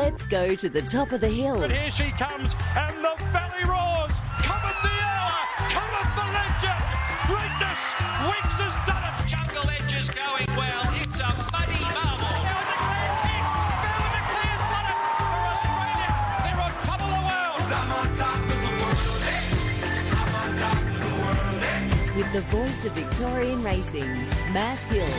Let's go to the top of the hill. And here she comes, and the valley roars. Cometh the hour, cometh the legend. Greatness, Winks has done it. Jungle Edge is going well. It's a muddy marvel. Declare kings. Declare's won it for Australia. They're on top of the world. I'm on top of the world. I'm on top of the world. With the voice of Victorian racing, Matt Hill.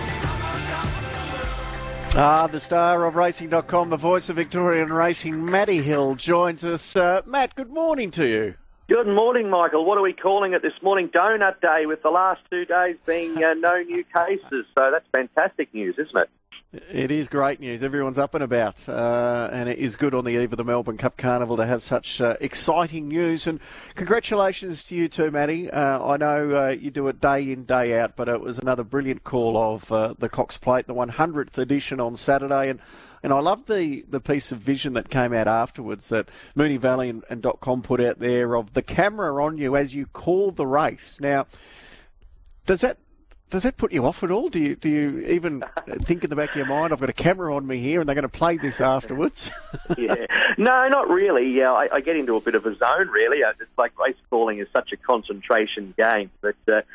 The star of Racing.com, the voice of Victorian racing, Matty Hill, joins us. Matt, good morning to you. Good morning, Michael. What are we calling it this morning? Donut Day, with the last 2 days being no new cases. So that's fantastic news, isn't it? It is great news. Everyone's up and about, and it is good on the eve of the Melbourne Cup Carnival to have such exciting news. And congratulations to you too, Matty. I know you do it day in, day out, but it was another brilliant call of the Cox Plate, the 100th edition on Saturday. And I love the piece of vision that came out afterwards that Moonee Valley and .com put out there of the camera on you as you call the race. Now, does that put you off at all? Do you even think in the back of your mind, I've got a camera on me here and they're going to play this afterwards? Yeah. No, not really. Yeah, I get into a bit of a zone, really. It's like race calling is such a concentration game that,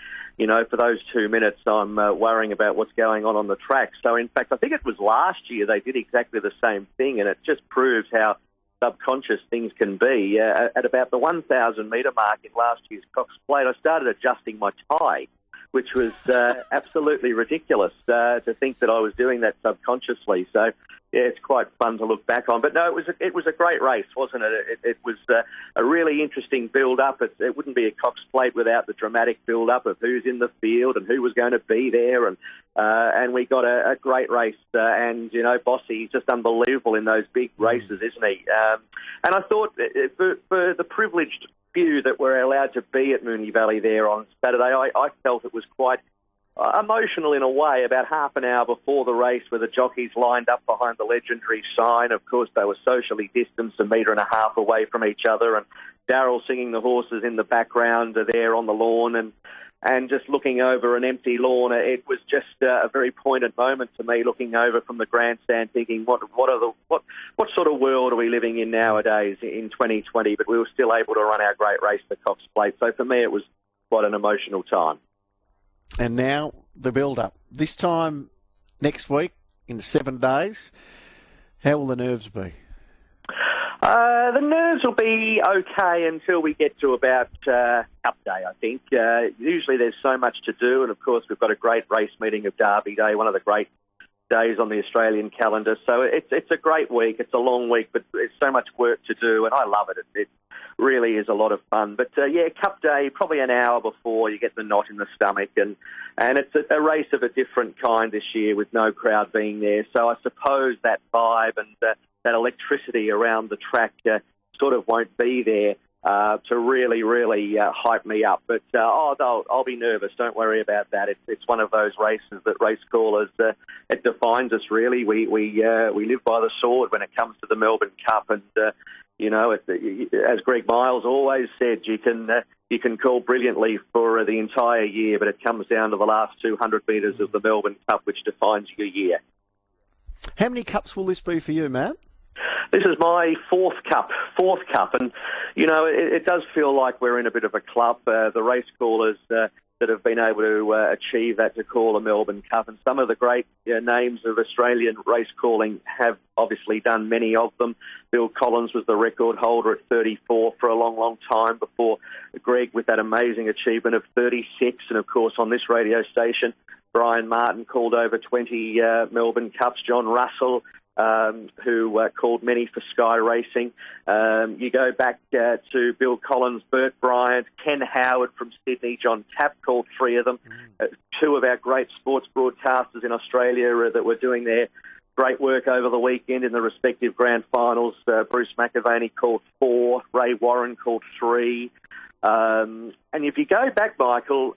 for those 2 minutes, I'm worrying about what's going on the track. So, in fact, I think it was last year they did exactly the same thing, and it just proves how subconscious things can be. At about the 1,000 metre mark in last year's Cox Plate, I started adjusting my tie, which was absolutely ridiculous to think that I was doing that subconsciously. So, yeah, it's quite fun to look back on. But no, it was a great race, wasn't it? It was a really interesting build-up. It wouldn't be a Cox Plate without the dramatic build-up of who's in the field and who was going to be there. And we got a great race. And, Bossy, just unbelievable in those big races, isn't he? And I thought for the privileged few that were allowed to be at Moonee Valley there on Saturday, I felt it was quite emotional in a way. About half an hour before the race, where the jockeys lined up behind the legendary sign. Of course, they were socially distanced 1.5 metres away from each other, and Darryl singing the horses in the background there on the lawn, and just looking over an empty lawn. It was just a very poignant moment to me, looking over from the grandstand, thinking, what sort of world are we living in nowadays in 2020? But we were still able to run our great race, the Cox Plate. So for me, it was quite an emotional time. And now the build-up. This time next week, in 7 days, how will the nerves be? The nerves will be okay until we get to about Cup Day, I think. Usually there's so much to do, and of course we've got a great race meeting of Derby Day, one of the great days on the Australian calendar. So it's a great week. It's a long week, but there's so much work to do, and I love it. It really is a lot of fun. But Cup Day, probably an hour before you get the knot in the stomach, and it's a race of a different kind this year with no crowd being there. So I suppose that vibe and that electricity around the track sort of won't be there to really, really hype me up. But I'll be nervous. Don't worry about that. It's one of those races that race callers, it defines us, really. We live by the sword when it comes to the Melbourne Cup. And, as Greg Miles always said, you can call brilliantly for the entire year, but it comes down to the last 200 metres of the Melbourne Cup, which defines your year. How many cups will this be for you, Matt? This is my fourth cup. And, it does feel like we're in a bit of a club. The race callers that have been able to achieve that, to call a Melbourne Cup. And some of the great names of Australian race calling have obviously done many of them. Bill Collins was the record holder at 34 for a long, long time before Greg with that amazing achievement of 36. And, of course, on this radio station, Brian Martin called over 20 Melbourne Cups. John Russell, who called many for Sky Racing. You go back to Bill Collins, Bert Bryant, Ken Howard from Sydney, John Tapp called 3 of them. 2 of our great sports broadcasters in Australia that were doing their great work over the weekend in the respective grand finals. Bruce McAvaney called 4, Ray Warren called 3. And if you go back, Michael,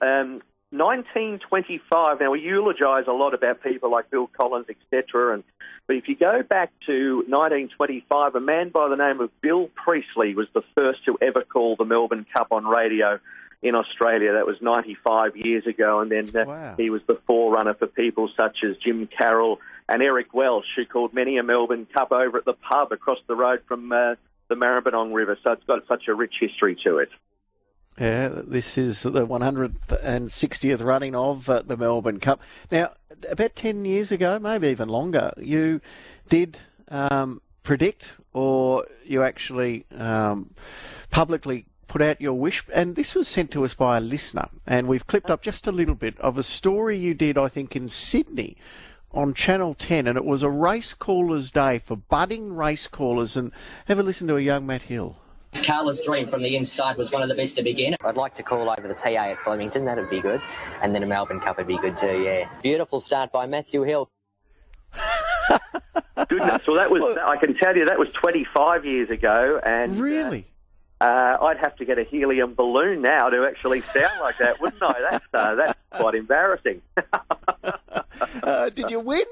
1925, now we eulogise a lot about people like Bill Collins, etc., but if you go back to 1925, a man by the name of Bill Priestley was the first to ever call the Melbourne Cup on radio. in Australia. That was 95 years ago, and then Wow. he was the forerunner for people such as Jim Carroll and Eric Welsh, who called many a Melbourne Cup over at the pub across the road from the Maribyrnong River. So it's got such a rich history to it. Yeah, this is the 160th running of the Melbourne Cup. Now, about 10 years ago, maybe even longer, you did predict, or you actually publicly put out your wish, and this was sent to us by a listener, and we've clipped up just a little bit of a story you did, I think, in Sydney on Channel 10, and it was a race callers' day for budding race callers. And have a listen to a young Matt Hill. Carla's Dream from the inside was one of the best to begin. I'd like to call over the PA at Flemington, that'd be good. And then a Melbourne Cup would be good too, yeah. Beautiful start by Matthew Hill. Goodness, well, that was, I can tell you, that was 25 years ago. And Really? I'd have to get a helium balloon now to actually sound like that, wouldn't I? That's quite embarrassing. Did you win?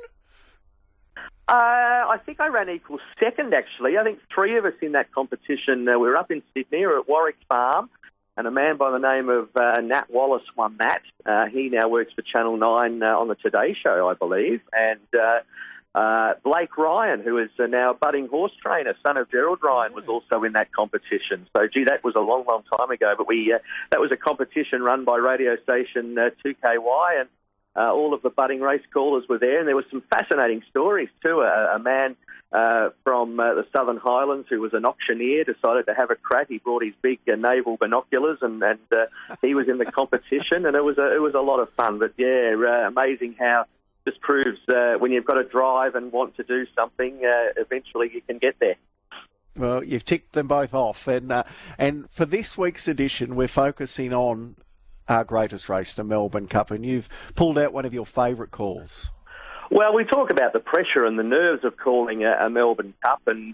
I think I ran equal second, actually. I think three of us in that competition. We were up in Sydney, we were at Warwick Farm, and a man by the name of Nat Wallace won that. He now works for Channel 9 on the Today Show, I believe. And Blake Ryan, who is now a budding horse trainer, son of Gerald Ryan, was also in that competition. So, gee, that was a long, long time ago. But that was a competition run by radio station 2KY, and all of the budding race callers were there. And there were some fascinating stories too. A man from the Southern Highlands who was an auctioneer decided to have a crack. He brought his big naval binoculars, and he was in the competition, and it was a lot of fun. But yeah, amazing how this proves when you've got to drive and want to do something, eventually you can get there. Well, you've ticked them both off, and for this week's edition, we're focusing on our greatest race, the Melbourne Cup, and you've pulled out one of your favourite calls. Well, we talk about the pressure and the nerves of calling a Melbourne Cup, and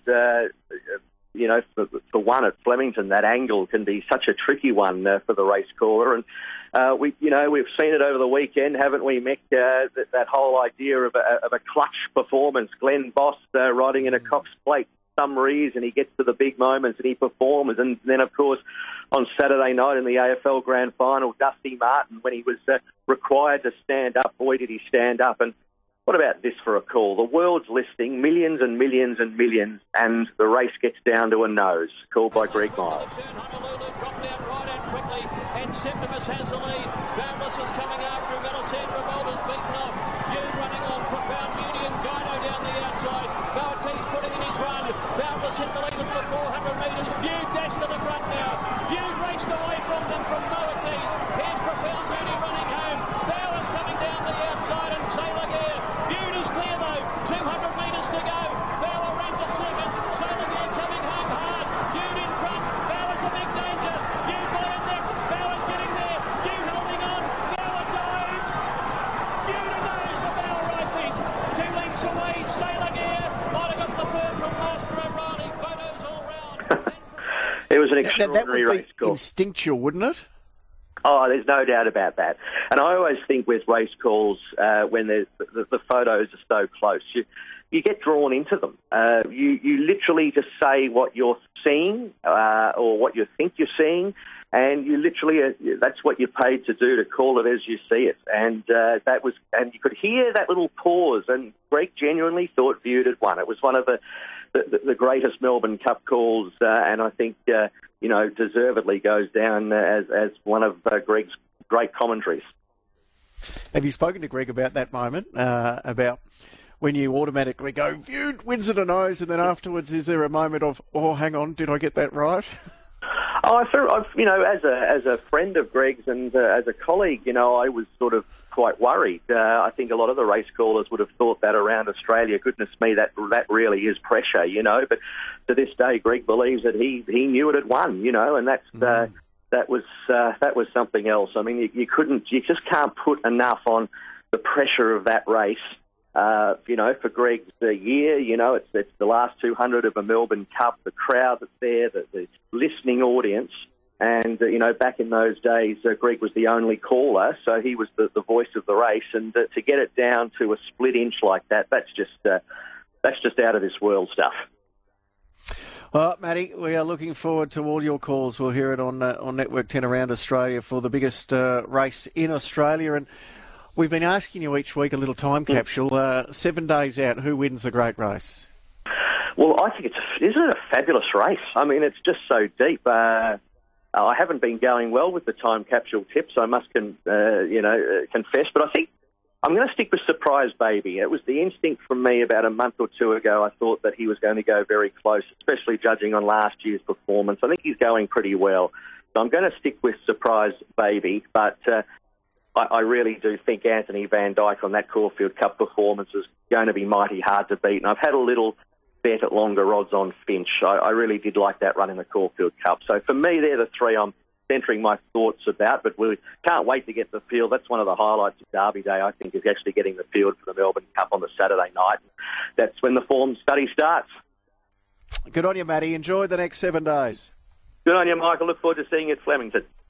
you know, for one at Flemington, that angle can be such a tricky one for the race caller. And we've seen it over the weekend, haven't we, Mick? That whole idea of a clutch performance. Glenn Boss riding in a Cox Plate, some reason he gets to the big moments and he performs. And then, of course, on Saturday night in the AFL Grand Final, Dusty Martin, when he was required to stand up, boy, did he stand up. And what about this for a call? The world's listening, millions and millions and millions, and the race gets down to a nose. Called by Greg Miles. Dropped down right out quickly, and Septimus has the lead. Boundless is coming after him. Alessandro Volta's beaten off. Feud running on. Profound Beauty and Gyno down the outside. Boati's putting in his run. Boundless in the lead at the 400 metres. Feud dashed to the front now. Feud raced away from them from Boati's. Here's Profound Beauty running home. Bowers coming down the outside, and Sailor Gear. Feud is clear though. 200 metres to go. Bower ran to second. Sailor Gear coming home hard. Feud in front. Bowers a big danger. Feud by a neck. Bowers getting there. Feud holding on. Bower dives. Feud a nose for Bower, I think. 2 lengths away. Sailor Gear might have got the third from Master O'Reilly. Photos all round. It was an That extraordinary would race be call. instinctual, wouldn't it? Oh, there's no doubt about that. And I always think with race calls, when the photos are so close, you get drawn into them. You literally just say what you're seeing or what you think you're seeing, and you literally that's what you're paid to do, to call it as you see it. And and you could hear that little pause, and Greg genuinely thought Feud had won. It was one of the greatest Melbourne Cup calls, and I think deservedly goes down as one of Greg's great commentaries. Have you spoken to Greg about that moment, about when you automatically go, Feud wins at a nose, and then afterwards is there a moment of, oh, hang on, did I get that right? Oh, as a friend of Greg's and as a colleague, I was sort of quite worried. I think a lot of the race callers would have thought that around Australia. Goodness me, that really is pressure, But to this day, Greg believes that he knew it had won, and that's that was something else. I mean, you just can't put enough on the pressure of that race. For Greg's year, it's the last 200 of a Melbourne Cup, the crowd that's there, the listening audience. And, back in those days, Greg was the only caller, so he was the voice of the race. And to get it down to a split inch like that, that's just out of this world stuff. Well, Matty, we are looking forward to all your calls. We'll hear it on Network 10 around Australia for the biggest race in Australia. And we've been asking you each week a little time capsule. 7 days out, who wins the great race? Well, I think isn't it a fabulous race? I mean, it's just so deep. I haven't been going well with the time capsule tips, I must confess. But I think I'm going to stick with Surprise Baby. It was the instinct from me about a month or two ago. I thought that he was going to go very close, especially judging on last year's performance. I think he's going pretty well. So I'm going to stick with Surprise Baby. But I really do think Anthony Van Dyke on that Caulfield Cup performance is going to be mighty hard to beat. And I've had a little bet at longer odds on Finch. I really did like that run in the Caulfield Cup. So for me, they're the three I'm centering my thoughts about, but we can't wait to get the field. That's one of the highlights of Derby Day, I think, is actually getting the field for the Melbourne Cup on the Saturday night. That's when the form study starts. Good on you, Matty. Enjoy the next 7 days. Good on you, Michael. Look forward to seeing you at Flemington.